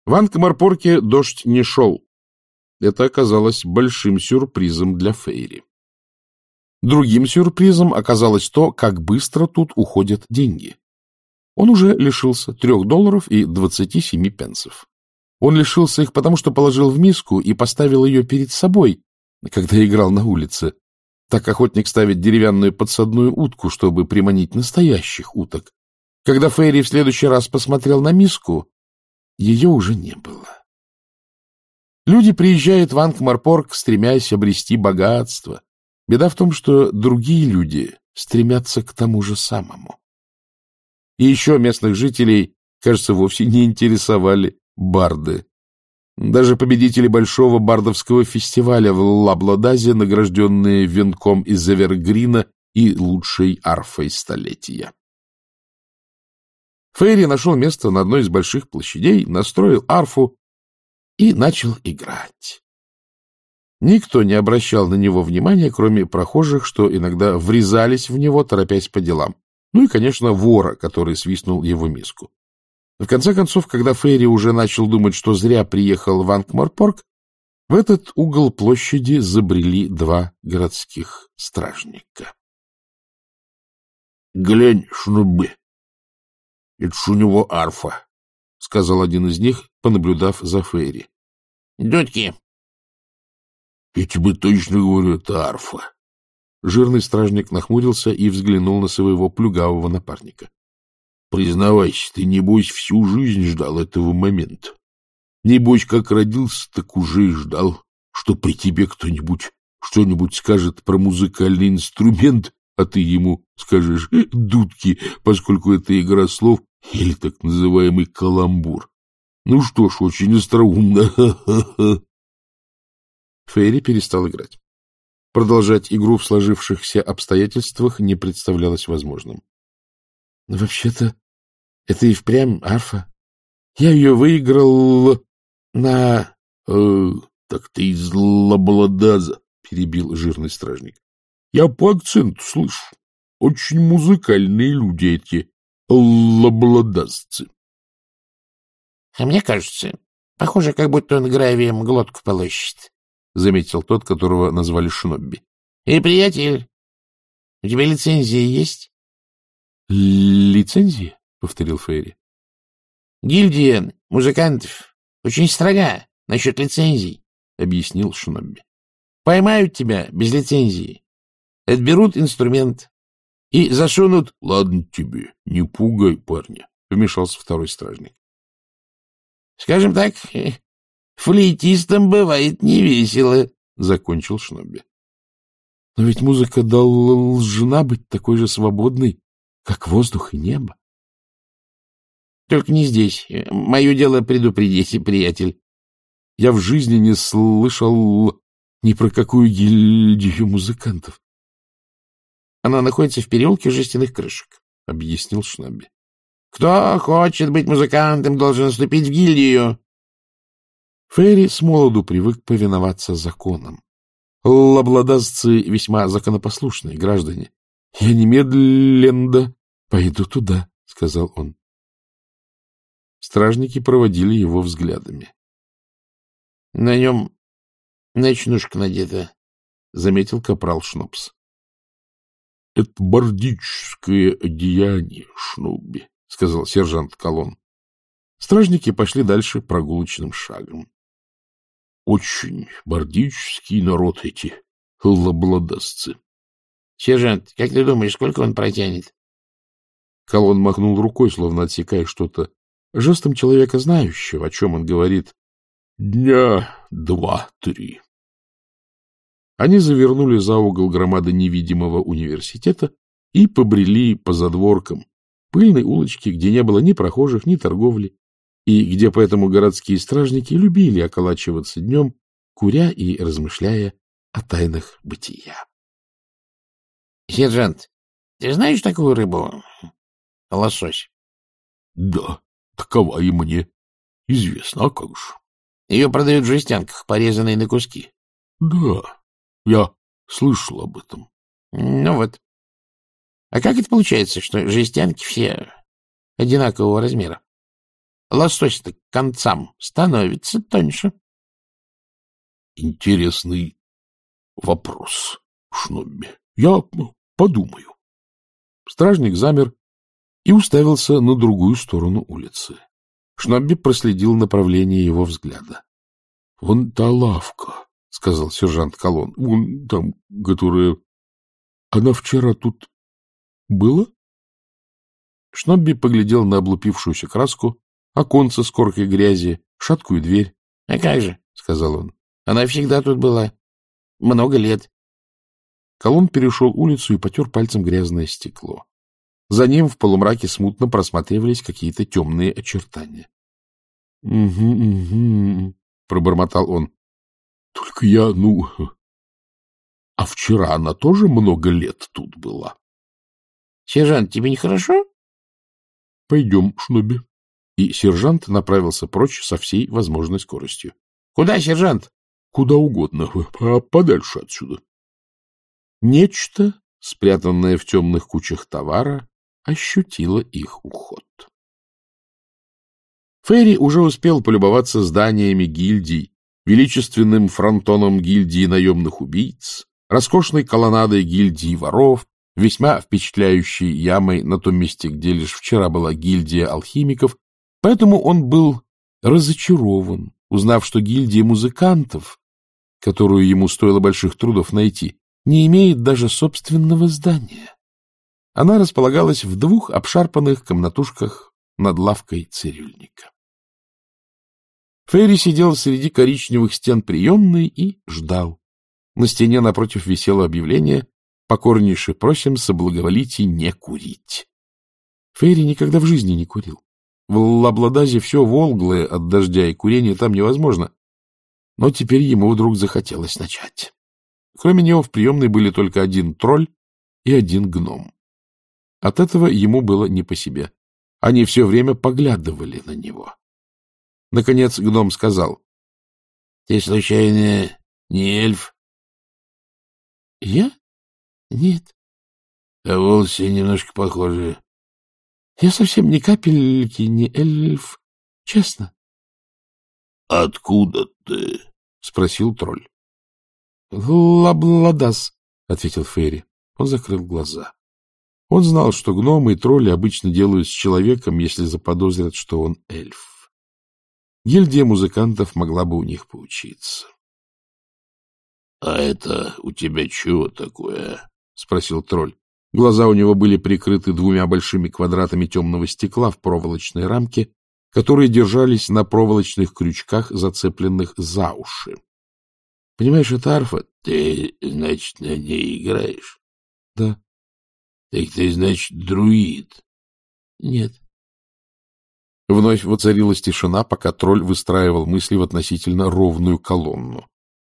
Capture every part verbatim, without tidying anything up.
В Анкмарпорке дождь не шел. Это оказалось большим сюрпризом для Фейри. Другим сюрпризом оказалось то, как быстро тут уходят деньги. Он уже лишился трех долларов и двадцати семи пенсов. Он лишился их потому, что положил в миску и поставил ее перед собой, когда играл на улице. Так охотник ставит деревянную подсадную утку, чтобы приманить настоящих уток. Когда Фейри в следующий раз посмотрел на миску, ее уже не было. Люди приезжают в Анкмарпорк, стремясь обрести богатство. Беда в том, что другие люди стремятся к тому же самому. И еще местных жителей, кажется, вовсе не интересовали барды. Даже победители большого бардовского фестиваля в Лаблодазе, награжденные венком из эвергрина и лучшей арфой столетия. Фейри нашел место на одной из больших площадей, настроил арфу и начал играть. Никто не обращал на него внимания, кроме прохожих, что иногда врезались в него, торопясь по делам. Ну и, конечно, вора, который свистнул его миску. В конце концов, когда Фейри уже начал думать, что зря приехал в Анкмарпорк, в этот угол площади забрели два городских стражника. — Глянь, Шнубби, это ж у него арфа, — сказал один из них, понаблюдав за Фейри. — Дудки. — Я тебе точно говорю, это арфа. Жирный стражник нахмурился и взглянул на своего плюгавого напарника. — Признавайся, ты, небось, всю жизнь ждал этого момента. Небось, как родился, так уже и ждал, что при тебе кто-нибудь что-нибудь скажет про музыкальный инструмент, а ты ему скажешь «дудки», поскольку это игра слов или так называемый каламбур. Ну что ж, очень остроумно. Фейри перестал играть. Продолжать игру в сложившихся обстоятельствах не представлялось возможным. — Вообще-то, это и впрямь арфа. Я ее выиграл на... э, — Так ты из Лаблодаза, — перебил жирный стражник. — Я по акценту слышу. Очень музыкальные люди эти лаблодазцы. — А мне кажется, похоже, как будто он гравием глотку полощет, — заметил тот, которого назвали Шнобби. — Эй, приятель, у тебя лицензия есть? — Лицензия? — повторил Фейри. — Гильдия музыкантов очень строга насчет лицензий, — объяснил Шнобби. — Поймают тебя без лицензии, отберут инструмент и засунут... — Ладно тебе, не пугай парня, — вмешался второй стражник. — Скажем так, флейтистам бывает невесело, — закончил Шнобби. — Но ведь музыка должна быть такой же свободной, как воздух и небо. — Только не здесь. Мое дело предупредить, приятель. Я в жизни не слышал ни про какую гильдию музыкантов. — Она находится в переулке жестяных крышек, — объяснил Шнобби. — Кто хочет быть музыкантом, должен вступить в гильдию. Фейри с молоду привык повиноваться законам. Лаблодазцы весьма законопослушные граждане. — Я немедленно пойду туда, — сказал он. Стражники проводили его взглядами. — На нем ночнушка надета, — заметил капрал Шнопс. — Это бардическое одеяние, Шнубби, — сказал сержант Колон. Стражники пошли дальше прогулочным шагом. — Очень бардический народ эти лаблодазцы. — Сержант, как ты думаешь, сколько он протянет? Колон махнул рукой, словно отсекая что-то, жестом человека, знающего, о чем он говорит. — Дня два-три. Они завернули за угол громады невидимого университета и побрели по задворкам, пыльной улочке, где не было ни прохожих, ни торговли, и где поэтому городские стражники любили околачиваться днем, куря и размышляя о тайнах бытия. — Сержант, ты знаешь такую рыбу? Лосось. — Да, такова и мне известна, а как же. — Ее продают в жестянках, порезанные на куски. — Да, я слышал об этом. — Ну вот. А как это получается, что жестянки все одинакового размера? лосось-то к концам становится тоньше. — Интересный вопрос, Шнобби. Я подумаю. Стражник замер и уставился на другую сторону улицы. Шнобби проследил направление его взгляда. — Вон та лавка, — сказал сержант Колон. — Вон там, которая... Она вчера тут была? Шнобби поглядел на облупившуюся краску, оконце с коркой грязи, шаткую дверь. — А как же, — сказал он. — она всегда тут была. Много лет. Колон перешел улицу и потер пальцем грязное стекло. За ним в полумраке смутно просматривались какие-то темные очертания. — Угу, угу, — пробормотал он. — Только я, ну... А вчера она тоже много лет тут была. — Сержант, тебе нехорошо? — Пойдем, Шнобби. И сержант направился прочь со всей возможной скоростью. — Куда, сержант? — Куда угодно, а подальше отсюда. Нечто, спрятанное в темных кучах товара, ощутило их уход. Ферри уже успел полюбоваться зданиями гильдий, величественным фронтоном гильдии наемных убийц, роскошной колоннадой гильдии воров, весьма впечатляющей ямой на том месте, где лишь вчера была гильдия алхимиков, поэтому он был разочарован, узнав, что гильдия музыкантов, которую ему стоило больших трудов найти, не имеет даже собственного здания. Она располагалась в двух обшарпанных комнатушках над лавкой цирюльника. Ферри сидел среди коричневых стен приемной и ждал. На стене напротив висело объявление: «Покорнейше просим соблаговолите не курить». Ферри никогда в жизни не курил. В Лабладазе все волглое от дождя, и курение там невозможно. Но теперь ему вдруг захотелось начать. Кроме него в приемной были только один тролль и один гном. От этого ему было не по себе. Они все время поглядывали на него. Наконец гном сказал: — Ты, случайно, не эльф? — Я? Нет. — А волосы немножко похожи. — Я совсем ни капельки не эльф, честно. — Откуда ты? — спросил тролль. — Лабладаз, — ответил Ферри. Он закрыл глаза. Он знал, что гномы и тролли обычно делают с человеком, если заподозрят, что он эльф. Гильдия музыкантов могла бы у них поучиться. — А это у тебя чего такое? — спросил тролль. Глаза у него были прикрыты двумя большими квадратами темного стекла в проволочной рамке, которые держались на проволочных крючках, зацепленных за уши. — Понимаешь, это арфа. — Ты, значит, на ней играешь? — Да. — Так ты, значит, друид? — Нет. Вновь воцарилась тишина, пока тролль выстраивал мысли в относительно ровную колонну.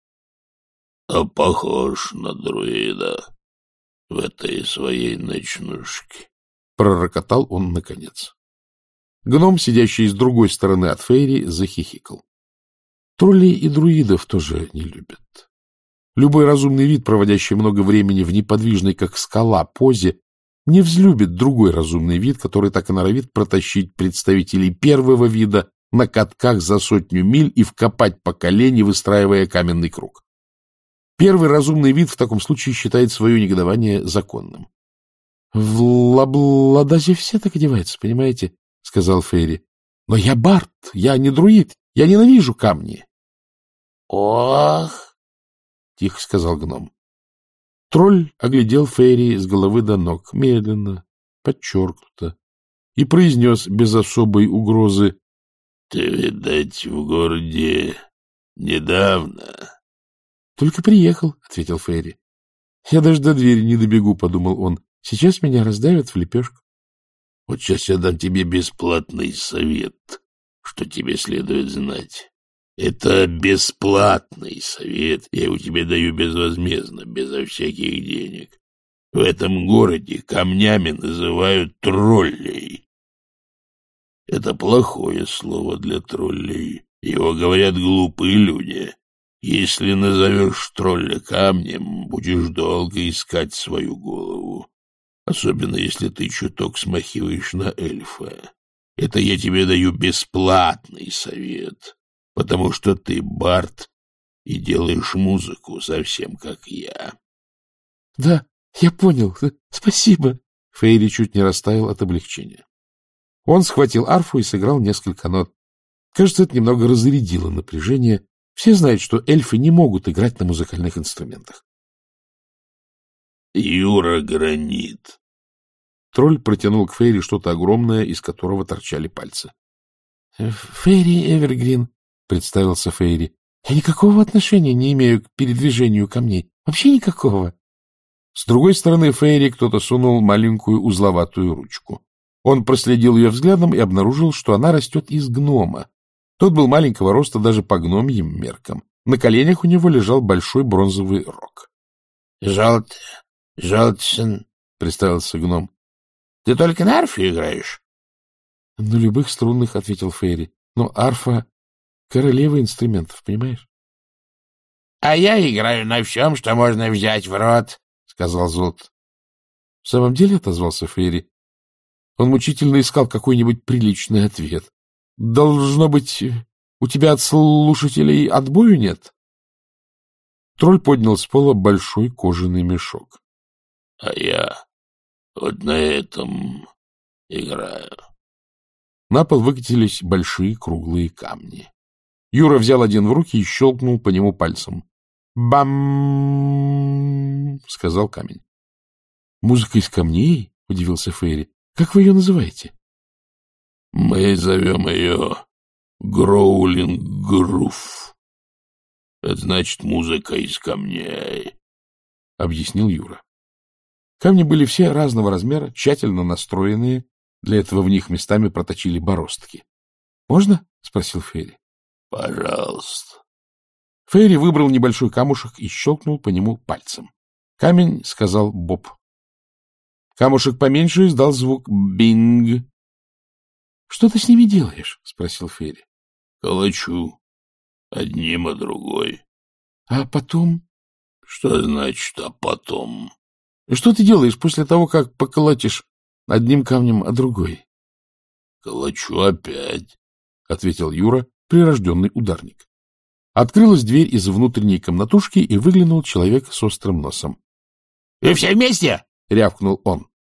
— А похож на друида в этой своей ночнушке, — пророкотал он наконец. Гном, сидящий с другой стороны от Фейри, захихикал. Троллей и друидов тоже не любят. Любой разумный вид, проводящий много времени в неподвижной, как скала, позе, не взлюбит другой разумный вид, который так и норовит протащить представителей первого вида на катках за сотню миль и вкопать по колени, выстраивая каменный круг. Первый разумный вид в таком случае считает свое негодование законным. — В Лабладазе все так одеваются, понимаете? — сказал Ферри. — Но я бард, я не друид, я ненавижу камни. — Ох! — тихо сказал гном. Тролль оглядел Ферри с головы до ног, медленно, подчеркнуто, и произнес без особой угрозы: — Ты, видать, в городе недавно. — Только приехал, — ответил Ферри. — Я даже до двери не добегу, — подумал он. — Сейчас меня раздавят в лепешку. — Вот сейчас я дам тебе бесплатный совет, что тебе следует знать. Это бесплатный совет, я его тебе даю безвозмездно, безо всяких денег. В этом городе камнями называют троллей. Это плохое слово для троллей. Его говорят глупые люди. Если назовешь тролля камнем, будешь долго искать свою голову. Особенно, если ты чуток смахиваешь на эльфа. Это я тебе даю бесплатный совет, потому что ты бард и делаешь музыку совсем как я. — Да, я понял. Спасибо. Фейри чуть не растаял от облегчения. Он схватил арфу и сыграл несколько нот. Кажется, это немного разрядило напряжение. Все знают, что эльфы не могут играть на музыкальных инструментах. — Юра Гранит. Тролль протянул к Фейри что-то огромное, из которого торчали пальцы. — Фейри Эвергрин, — представился Фейри. — Я никакого отношения не имею к передвижению камней. Вообще никакого. С другой стороны Фейри кто-то сунул маленькую узловатую ручку. Он проследил ее взглядом и обнаружил, что она растет из гнома. Тот был маленького роста даже по гномьим меркам. На коленях у него лежал большой бронзовый рог. — Желт, Желтсон, — представился гном. — Ты только на арфе играешь? — На любых струнных, — ответил Фейри. — Но арфа — королева инструментов, понимаешь? — А я играю на всем, что можно взять в рот, — сказал Золт. — В самом деле, — отозвался Фейри. Он мучительно искал какой-нибудь приличный ответ. — Должно быть, у тебя от слушателей отбою нет? Тролль поднял с пола большой кожаный мешок. — А я вот на этом играю. На пол выкатились большие круглые камни. Юра взял один в руки и щелкнул по нему пальцем. «Бам!» — сказал камень. «Музыка из камней?» — удивился Фейри. «Как вы ее называете?» «Мы зовем ее Гроулинг-Грув. Это значит музыка из камней», — объяснил Юра. Камни были все разного размера, тщательно настроенные. Для этого в них местами проточили бороздки. «Можно?» — спросил Фейри. «Пожалуйста». Фейри выбрал небольшой камушек и щелкнул по нему пальцем. «Камень», — сказал Боб. Камушек поменьше издал звук «бинг». — Что ты с ними делаешь? — спросил Фейри. — Калачу. Одним, а другой. — А потом? — Что значит «а потом»? — Что ты делаешь после того, как поколотишь одним камнем, а другой? — Калачу опять, — ответил Юра, прирожденный ударник. Открылась дверь из внутренней комнатушки, и выглянул человек с острым носом. — Вы все вместе? — рявкнул он.